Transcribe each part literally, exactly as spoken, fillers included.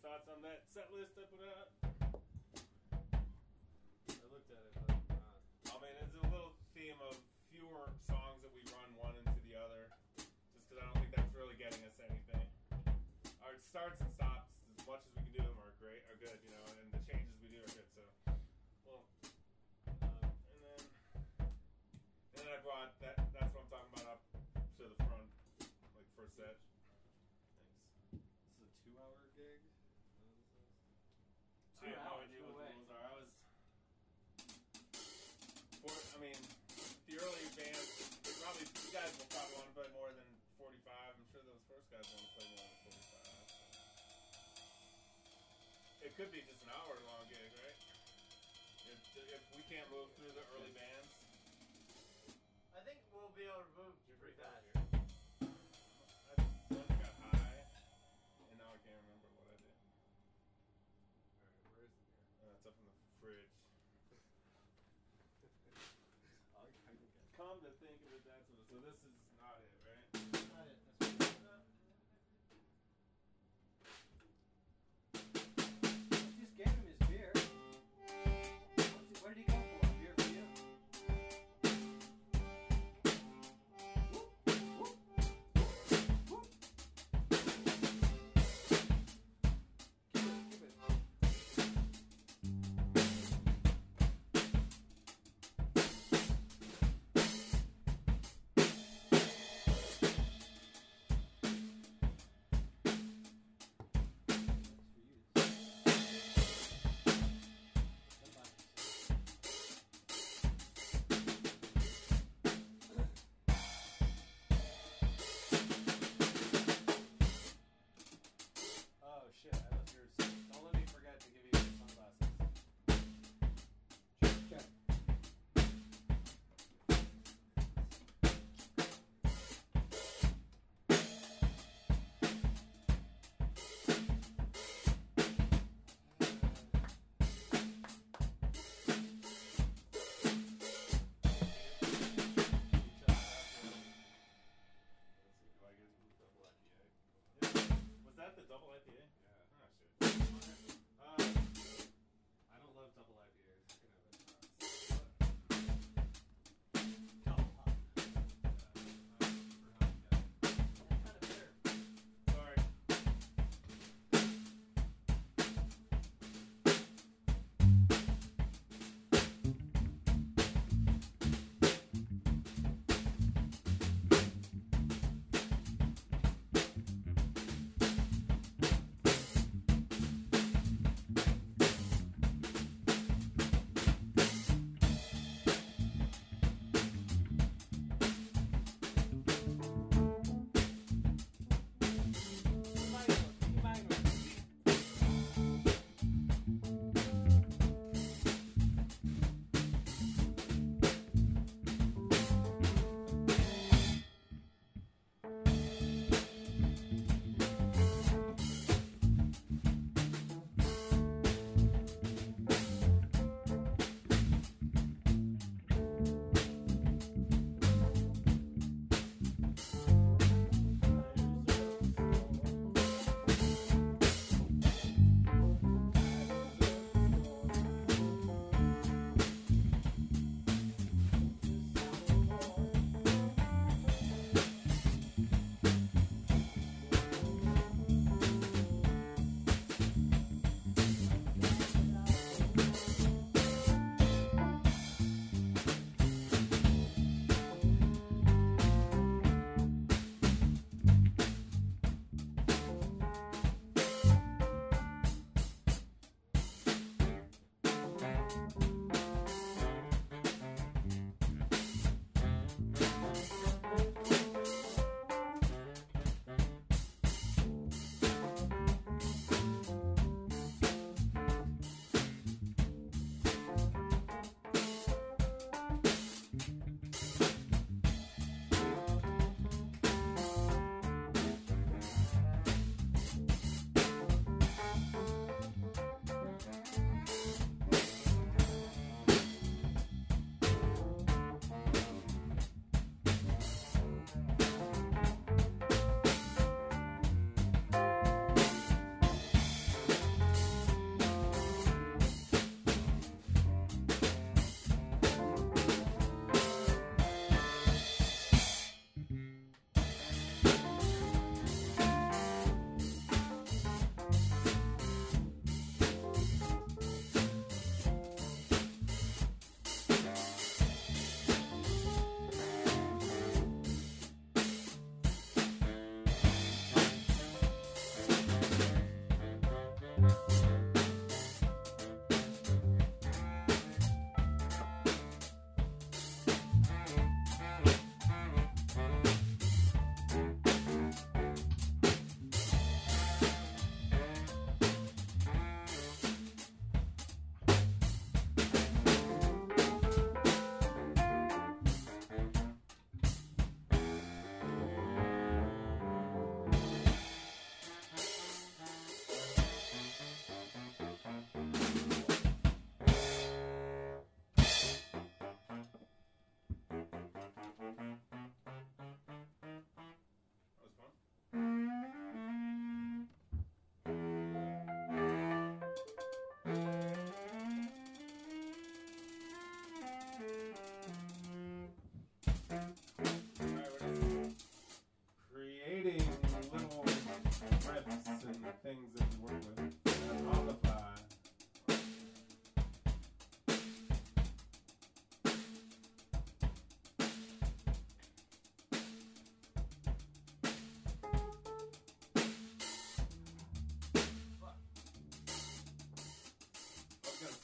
thoughts on that set list I put out? I looked at it, but uh, I mean, it's a little theme of fewer songs that we run one into the other, just because I don't think that's really getting us anything. Our starts and stops, as much as we can do them, are great, are good, you know, and the changes we do are good. So, well, um, and then and then I brought that. That's what I'm talking about up to the front, like first set. Thanks. this is a two-hour gig. I have no hours, idea no what way. the rules are. I was, for, I mean, the early bands, they probably, you guys will probably want to play more than forty-five. I'm sure those first guys want to play more than forty-five. So. It could be just an hour long gig, right? If, if we can't move through the early bands. I think we'll be able to move pretty fast. I once got high, and now I can't remember what I did. Alright, where is the beer? Uh, it's up in the fridge. I'll, I can get it. Come to think of it, that's what, so this is not it, right? Not it. That's what it's about. I just gave him his beer. What's he, what did he go for? A beer for you?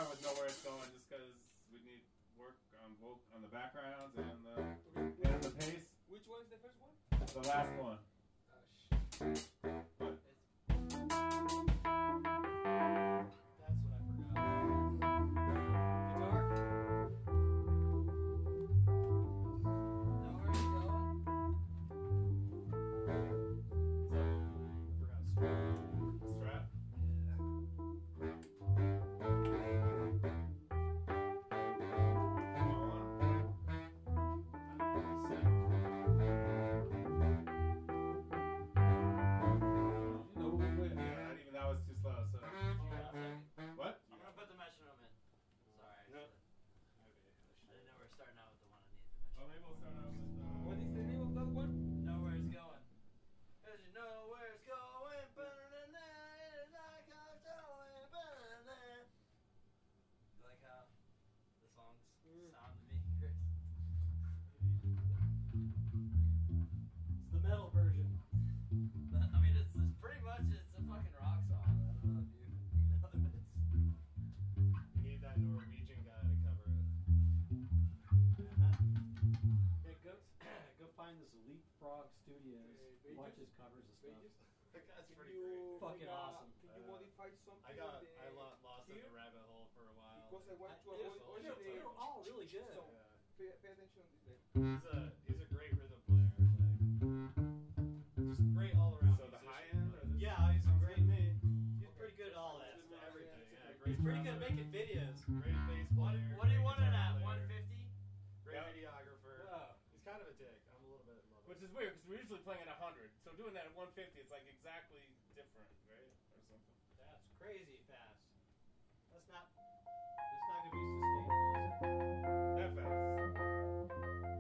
starting with Know Where It's Going just because we need work on voc- on the backgrounds and the and the pace. Which one's the first one? The last one. Oh shit. What? That's what I forgot. Guitar? Know where it's going? I forgot Strap. Come on. No, wait, yeah, not even that was too slow. So Hold on a second. what? I'm gonna put the metronome in. Sorry. No. I didn't know we were starting out with the one I needed the Oh, metronome. maybe we'll start out with. Uh, What is the name of that one? Know where it's going. Cause you know where it's going. Ba-na-na-na, like how it's going. Ba-na-na. You like how the songs Mm. sound to me, Chris? It's the metal version. I mean, it's, it's pretty much it's a fucking rock song. I don't know if you know this. You need that Norwegian guy to cover it. Yeah, go, go find this Leapfrog Studios. Hey, Watch Vegas? his covers of stuff. Vegas? That guy's Can pretty you great. Fucking make a- awesome. Can you Uh, modify something? I got the- I lo- lost in here? the rabbit hole for a while. Because I want to I- avoid they're- only they're, the- they're all really good. So, Yeah. pay, pay attention to this. He's a he's a great rhythm player. Like, just great all around. So the musician, high end like- or this? Yeah, he's a Sounds great. good to me. He's pretty good at all that Just stuff. everything, Everything. yeah, Yeah, it's great. a He's pretty good good at making videos. Great bass What, player. what are you great wanting guitar at? player, one fifty? Great Yep. videographer. Wow. He's kind of a dick. I'm a little bit in love with Which is him. weird because we're usually playing at one hundred. So doing that at one fifty, it's like exactly different, right? Or something. That's crazy fast. That's not. It's not going to be sustainable, is it? That fast.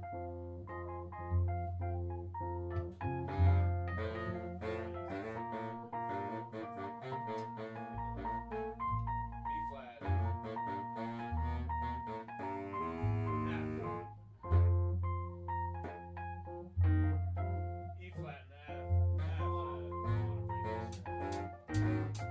B flat. F. E flat and F. F. I want to. I want to break this.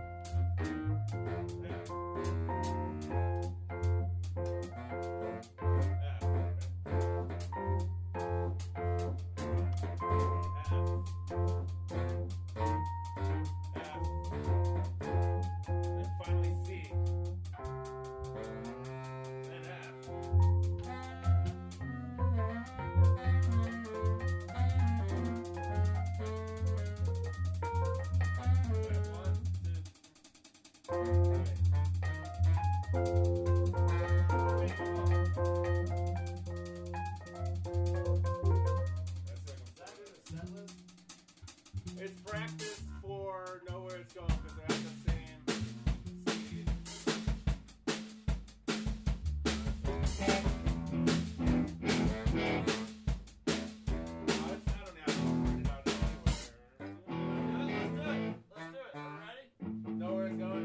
Is that in the set list? It's practice for Know Where It's Going because they're at the same speed. Uh, it's not on the album, it's out anywhere. Let's do it. Let's do it. Are you ready? Know Where It's Going?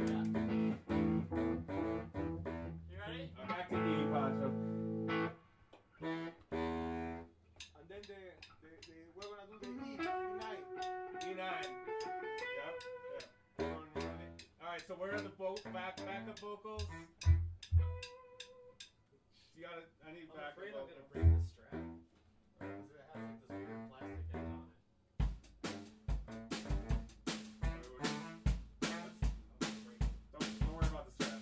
You ready? I'm back to E, Pancho. And then the, the, the, we're gonna do the E, E nine. E nine. Yep. Yeah. Going ready. All right, so where are the vo- back backup vocals? You gotta. I need I'm backup afraid I'm vocals. gonna break this strap. Because it has like this weird plastic end on it. I'm gonna break it. Don't, don't worry about the strap.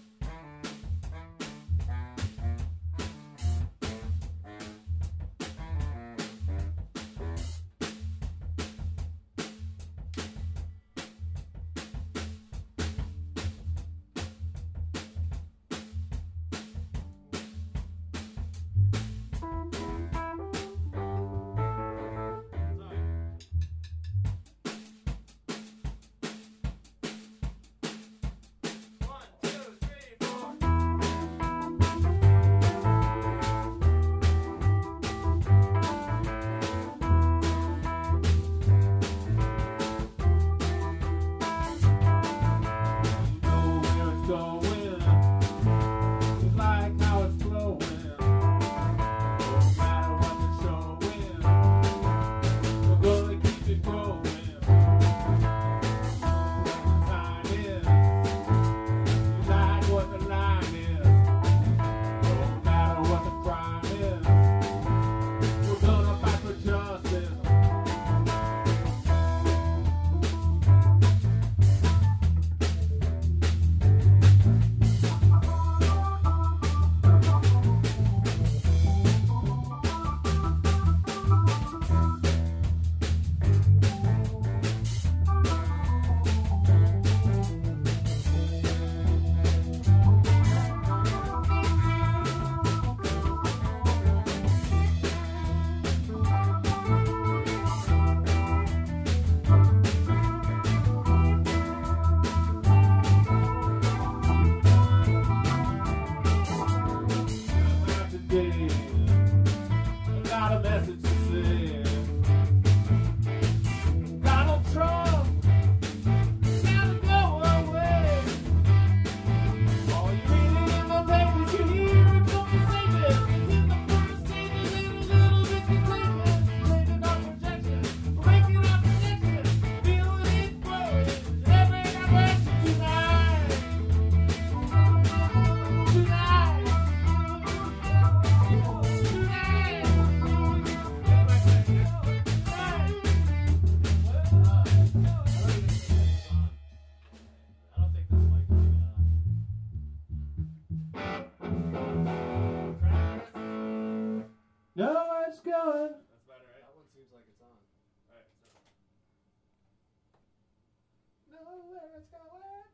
know where it's going.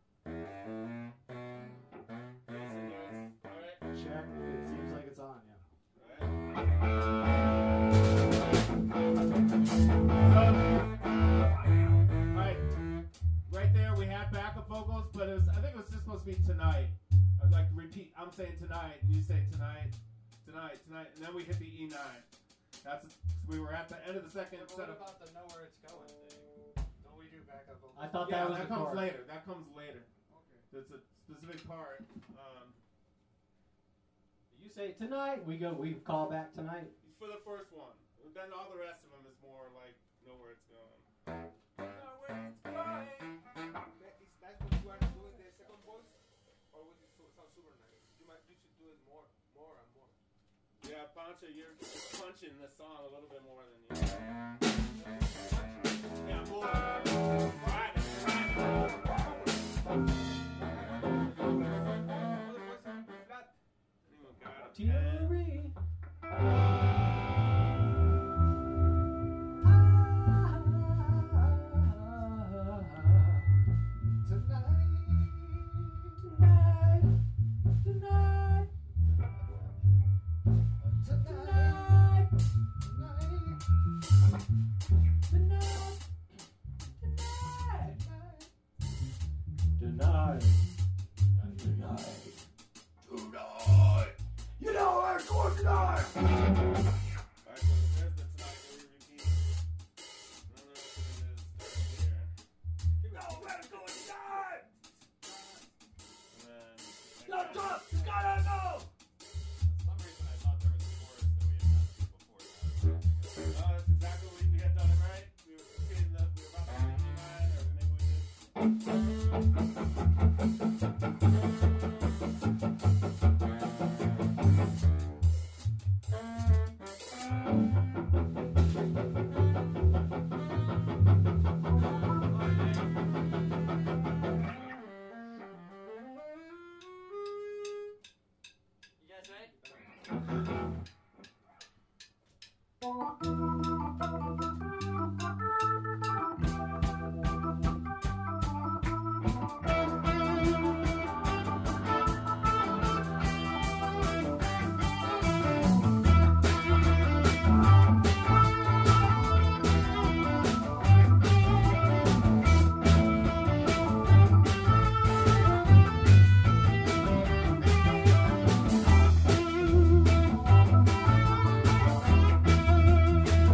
Jason, yours. All right. Check. It seems like it's on, yeah. Alright, right there we had backup vocals, but it was, I think it was just supposed to be tonight. I'd like to repeat, I'm saying tonight, and you say tonight, tonight, tonight, and then we hit the E nine. That's we were at the end of the second But set what of. about the know where it's going thing? Don't we do backup vocals? I thought Yeah, that was that the comes chord. later. That comes later. Okay. That's a specific part. Um, You say tonight, we go. We call back tonight. for the first one. Then all the rest of them is more like know where it's going. Know where it's going. That is, that's what you want to do in the second voice? Or would it so- sound super nice? You might you should do it more, more and more. Yeah, Pancho, you're punching the song a little bit more than you. Yeah, more. Right, right. Other voice sound flat. Anyone got a pen? Theory. Tonight. Tonight. Tonight. You know where it's going tonight. Alright, so there's the tonight where we repeat. And then the rest of it is starts here. You know where it's going tonight. And then. Shut up! You gotta know! For some reason, I thought there was a chorus that we had done before that. Oh, that's exactly what we had done it right. We were repeating the, we were about to hit E nine, or maybe we did. You guys ready? Tonight,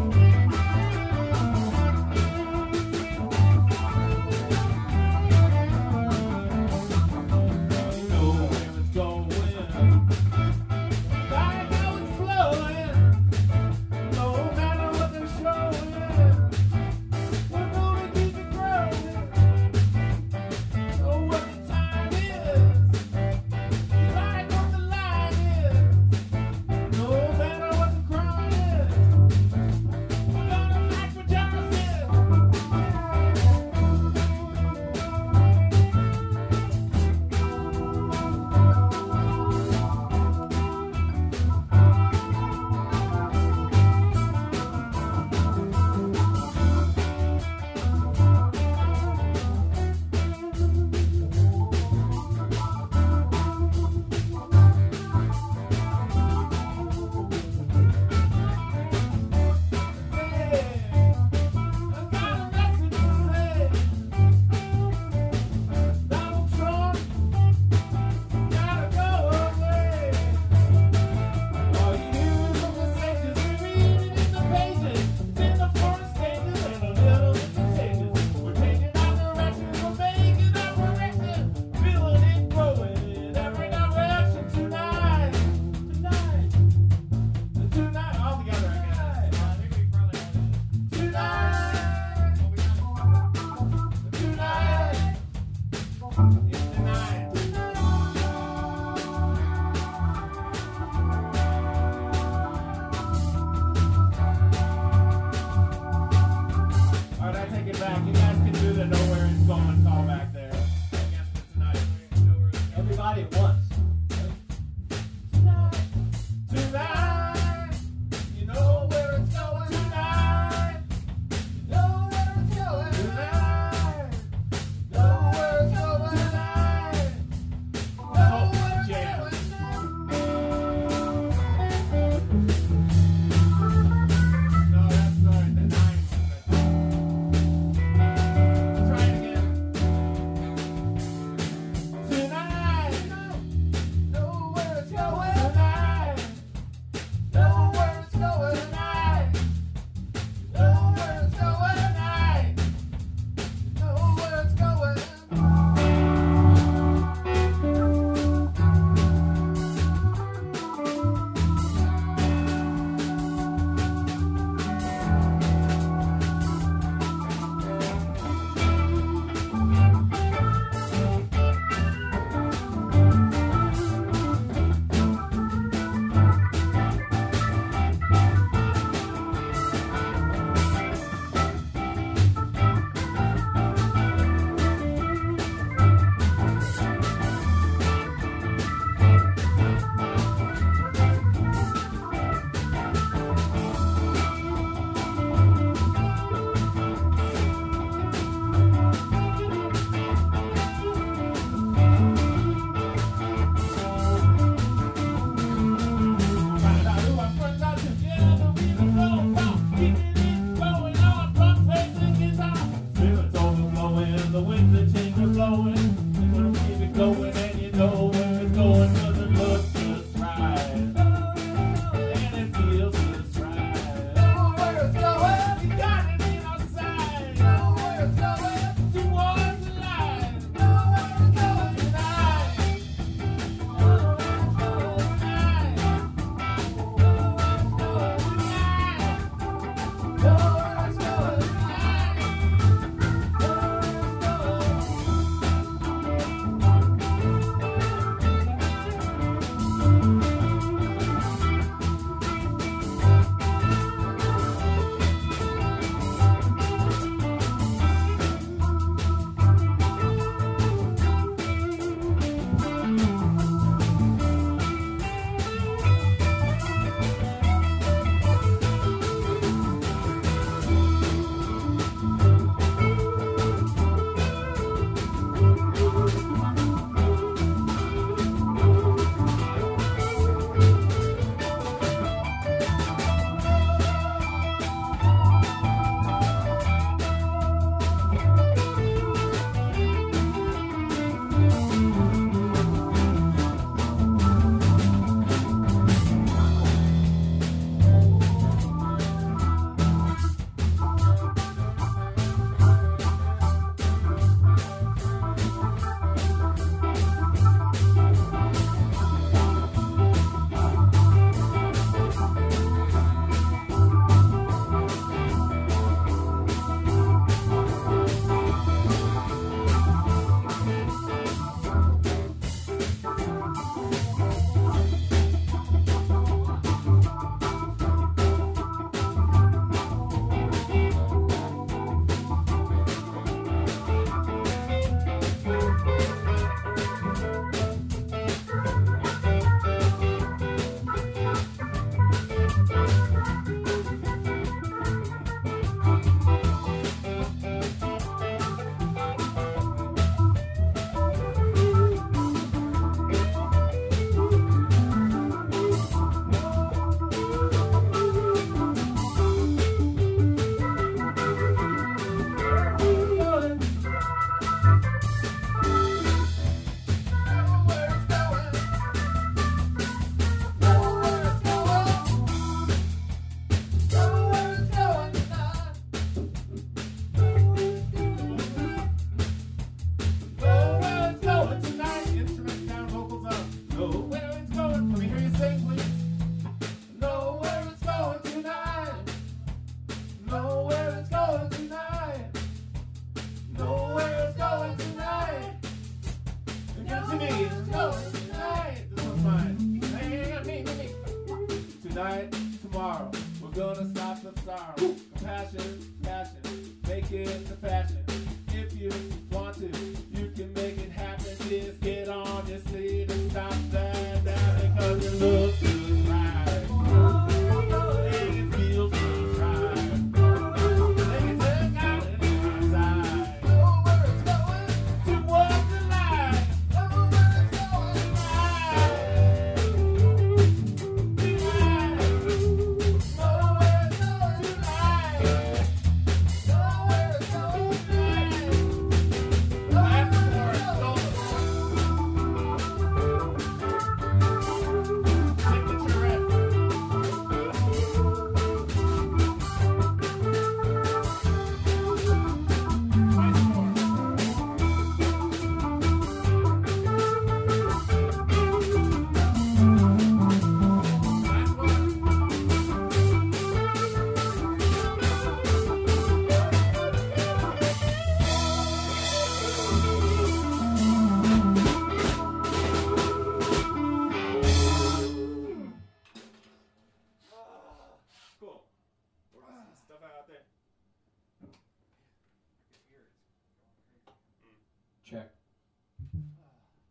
Check.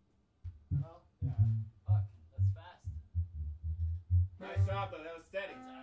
Well, yeah. Fuck, that's fast. Nice job, though. That was steady. That's